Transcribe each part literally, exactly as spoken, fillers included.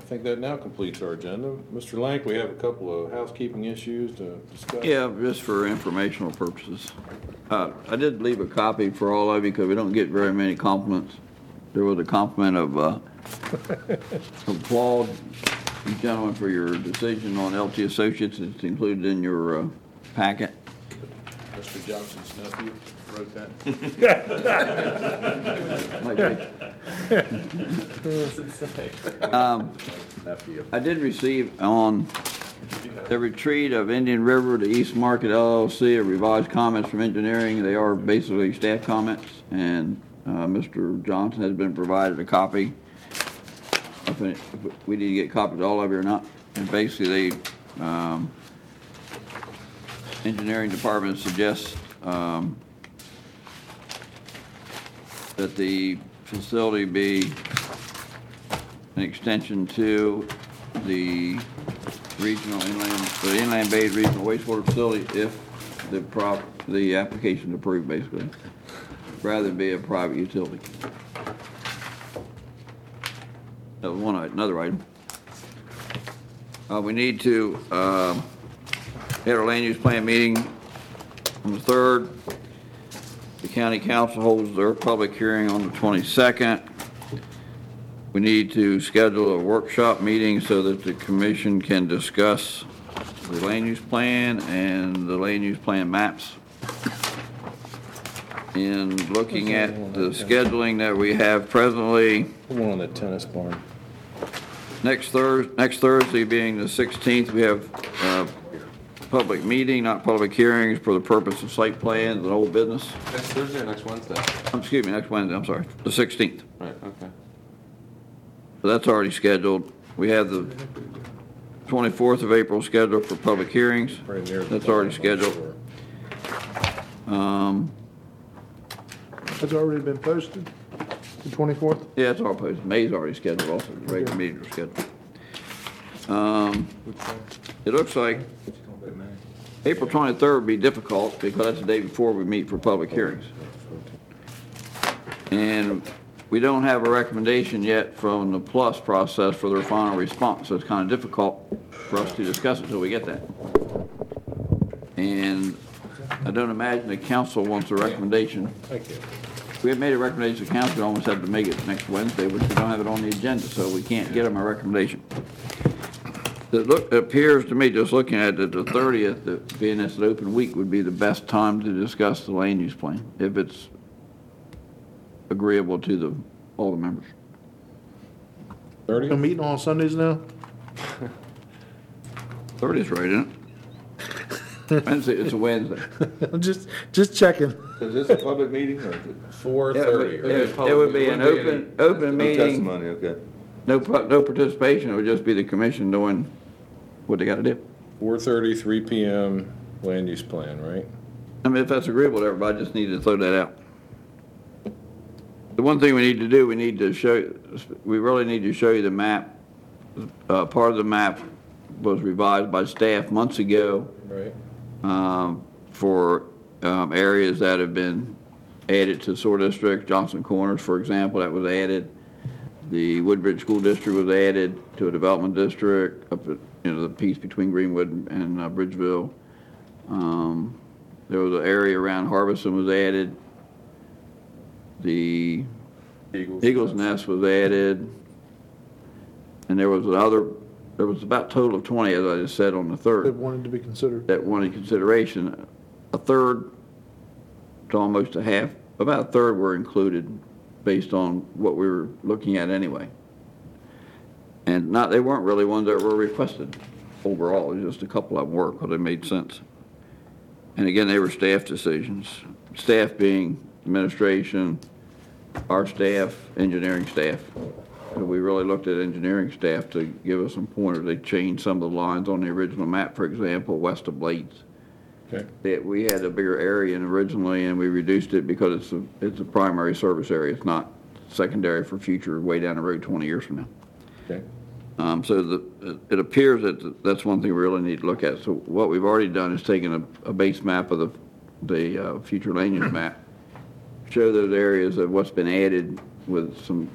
think that now completes our agenda. Mister Lank, we have a couple of housekeeping issues to discuss. Yeah, just for informational purposes. Uh, I did leave a copy for all of you because we don't get very many compliments. There was a compliment of uh, applaud you gentlemen for your decision on L T Associates. It's included in your uh, packet. Mister Johnson's nephew wrote that. um, I did receive on the retreat of Indian River to East Market L L C a revised comments from engineering. They are basically staff comments, and uh, Mister Johnson has been provided a copy. If, it, if we need to get copies of all of you or not. And basically, they, um, engineering department suggests um, that the facility be an extension to the regional inland, the inland Bay regional wastewater facility if the prop, the application is approved, basically, rather than be a private utility. That was one item. Another item. Uh, we need to uh, have our land use plan meeting on the third. The county council holds their public hearing on the twenty-second. We need to schedule a workshop meeting so that the commission can discuss the land use plan and the land use plan maps. In looking at the scheduling that we have presently, The one on the tennis barn. next Thursday, next Thursday being the sixteenth, we have a public meeting, not public hearings, for the purpose of site plans and old business. Next Thursday or next Wednesday? Um, Excuse me, next Wednesday, I'm sorry, the sixteenth. Right, okay. So that's already scheduled. We have the twenty-fourth of April scheduled for public hearings. Right near the That's already bottom, I'm scheduled. Um, Has already been posted, the twenty-fourth? yeah, it's all posted. May's already scheduled also, the regular meetings are scheduled. Um, it looks like April twenty-third would be difficult because that's the day before we meet for public hearings. And we don't have a recommendation yet from the PLUS process for their final response, so it's kind of difficult for us to discuss it until we get that. And I don't imagine the council wants a recommendation. Thank you. If we had made a recommendation to council, we almost have to make it next Wednesday, which we don't have it on the agenda, so we can't get them a recommendation. It, look, it appears to me, just looking at it, the thirtieth, that being this an open week, would be the best time to discuss the land use plan, if it's agreeable to the, all the members. thirty? We're meeting on Sundays now? thirtieth, right, isn't it? Wednesday, it's a Wednesday. Just, just checking. Is this a public meeting or is it? four Yeah, thirty. it would- it would be an open, open No meeting, testimony, okay. no, pu- no participation, it would just be the commission doing what they gotta do. four thirty, three P M land use plan, right? I mean, if that's agreeable to everybody, I just need to throw that out. The one thing we need to do, we need to show, we really need to show you the map. Uh, part of the map was revised by staff months ago, Right. um, for, um, areas that have been added to SOAR district. Johnson Corners, for example, that was added. The Woodbridge School District was added to a development district, up at, you know, the piece between Greenwood and uh, Bridgeville. Um, there was an area around Harbison was added. The Eagles. Eagles Nest was added. And there was another, there was about a total of twenty, as I just said, on the That third, wanted to be considered. that wanted consideration. A third to almost a half, about a third were included based on what we were looking at anyway. And not, they weren't really ones that were requested overall, it was just a couple of them were, because they made sense. And again, they were staff decisions, staff being administration, our staff, engineering staff. So we really looked at engineering staff to give us some pointers. They changed some of the lines on the original map, for example, west of Blades. Okay. That we had a bigger area in originally, and we reduced it because it's a, it's a primary service area. It's not secondary for future way down the road twenty years from now. Okay. Um, so the, it appears that that's one thing we really need to look at. So what we've already done is taken a, a base map of the, the uh, future land use map, show those areas of what's been added with some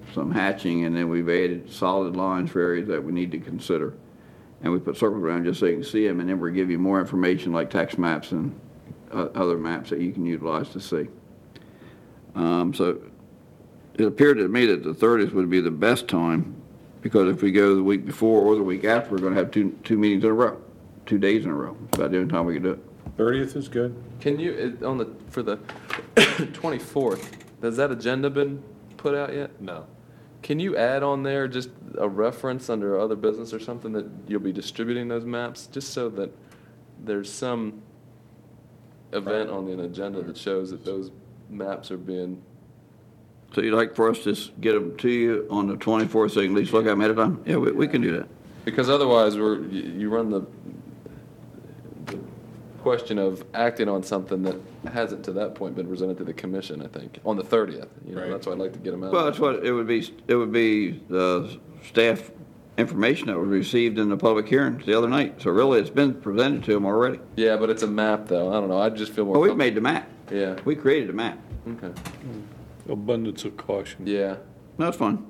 some hatching, and then we've added solid lines for areas that we need to consider. And we put circles around just so you can see them, and then we'll give you more information like text maps and uh, other maps that you can utilize to see. Um, so it appeared to me that the thirtieth would be the best time, because if we go the week before or the week after, we're going to have two two meetings in a row, two days in a row. It's about the only time we can do it. Thirtieth is good. Can you, it- on the, for the twenty-fourth, has that agenda been put out yet? No. Can you add on there just a reference under other business or something that you'll be distributing those maps, just so that there's some event on the agenda that shows that those maps are being, So you'd like for us to just get them to you on the twenty-fourth so you can at least look at them ahead of time? Yeah, we, we can do that. because otherwise we're, you you run the the question of acting on something that hasn't to that point been presented to the commission, I think, on the thirtieth. You know, Right. that's why I'd like to get them out. Well, that's what, it would be, it would be the staff information that was received in the public hearings the other night. So really, it's been presented to them already. Yeah, but it's a map though. I don't know. I just feel more. Well, we've com- made the map. Yeah. We created the map. Okay. Abundance of caution. Yeah. That's fine.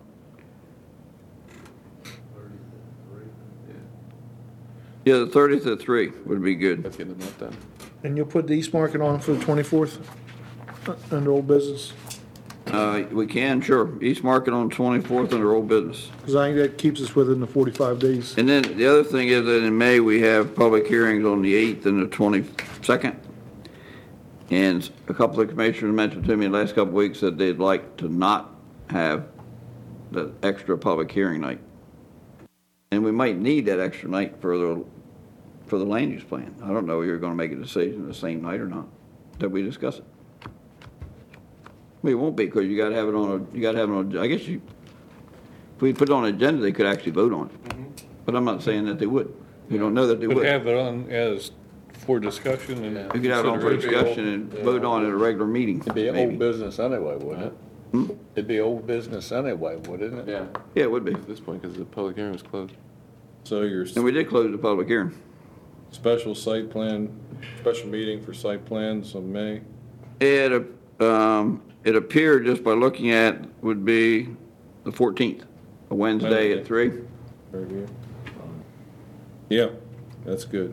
Yeah, the thirtieth at three would be good. Let's get the map done. And you'll put the East Market on for the twenty-fourth, under old business? Uh, we can, sure. East Market on twenty-fourth under old business. Because I think that keeps us within the forty-five days. And then the other thing is that in May, we have public hearings on the eighth and the twenty-second. And a couple of commissioners mentioned to me in the last couple of weeks that they'd like to not have the extra public hearing night. And we might need that extra night for the, for the land use plan. I don't know if you're gonna make a decision the same night or not, that we discuss it. Well, it won't be, because you gotta have it on a, you gotta have it on, I guess you, if we put it on an agenda, they could actually vote on it. But I'm not saying that they would. We don't know that they Would would. have it on as for discussion and. We could have it on for discussion and vote on it at a regular meeting, It'd be maybe. old business anyway, wouldn't it? Hmm? It'd be old business anyway, wouldn't it? Yeah. Yeah, it would be. At this point, because the public hearing was closed. So your And we did close the public hearing. special site plan, special meeting for site plans in May. It, um, it appeared, just by looking at, would be the fourteenth, a Wednesday at three. Very good. Yeah, that's good.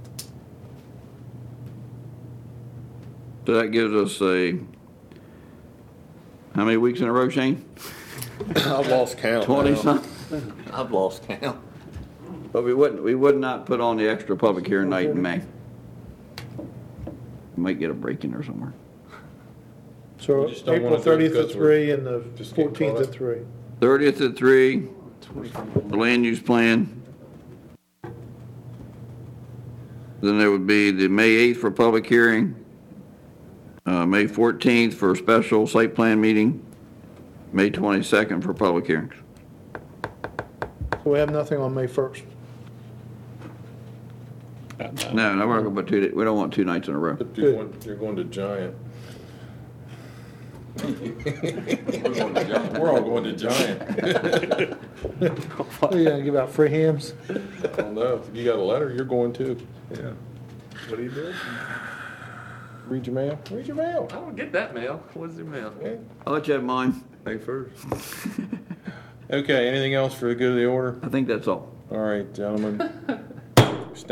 So that gives us a, how many weeks in a row, Shane? I've lost count. Twenty now. something? I've lost count. But we wouldn't, we would not put on the extra public hearing night in May. We might get a break in there somewhere. So We just don't April wanna do it thirtieth at because we're three and the just getting fourteenth caught at up. three. Thirtieth at three, the land use plan. Then there would be the May eighth for public hearing, uh, May fourteenth for a special site plan meeting, May twenty-second for public hearings. So we have nothing on May first. No, no, we're not gonna put two, we don't want two nights in a row. But you're going, you're going to Giant. We're all going to Giant. Are you gonna give out free hams? I don't know. If you got a letter, you're going too. Yeah. What do you do? Read your mail. Read your mail. I don't get that mail. What's your mail? Okay. I'll let you have mine. May first. Okay, anything else for the good of the order? I think that's all. All right, gentlemen.